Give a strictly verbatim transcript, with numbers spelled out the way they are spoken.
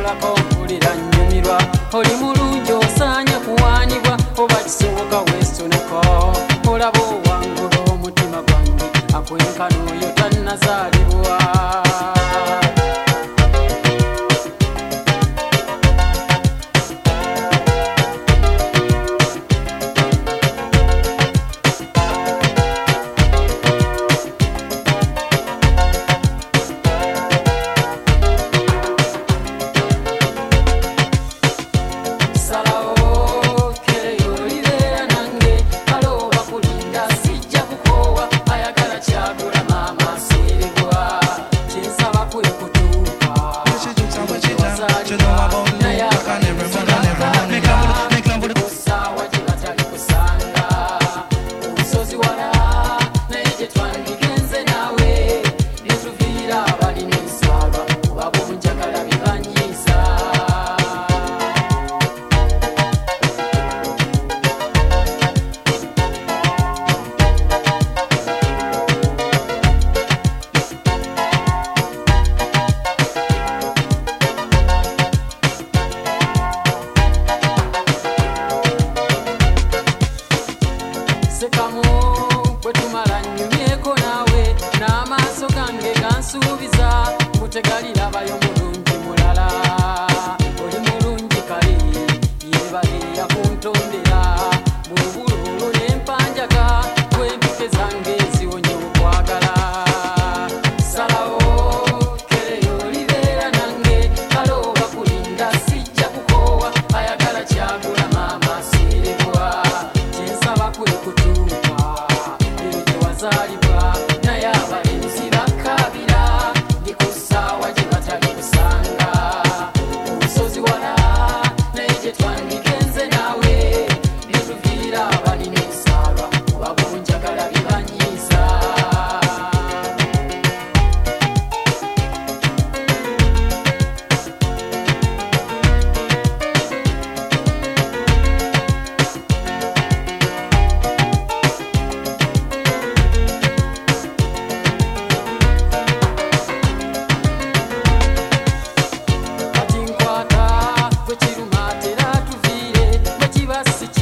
ndabako mpulira nnyumirwa oli mulungi osaanya kuwaanibwa oba kisoboka weesoneko olaba owangula omutima gwange akwenkana oyo tannazaalibwa sekamu bwetumala nnyumyeko naawe n'amaaso gange gansuubiza mutegalirabayo mulungi mulala oli mulungi kale yeebale yakuntondera bwobululu n'empanjaga bwempike zange ziwonye okwagala salawo kereyo olibeera nange kale oba kulinda sijja kukoowa ayagala kyagula maama asiiribwa kyensaba kwe kutuuka ebyo gye wazaalibwa naye abalenzi bakkaabira ndi ku ssaawa gye batali kusanga olusozi wala naye gye twandigenze naawe byetuviira abalina ensaalwa kuba bonjagala bibanyiiza kati nkwata gwe kiruma tera tuviire bwe kiba si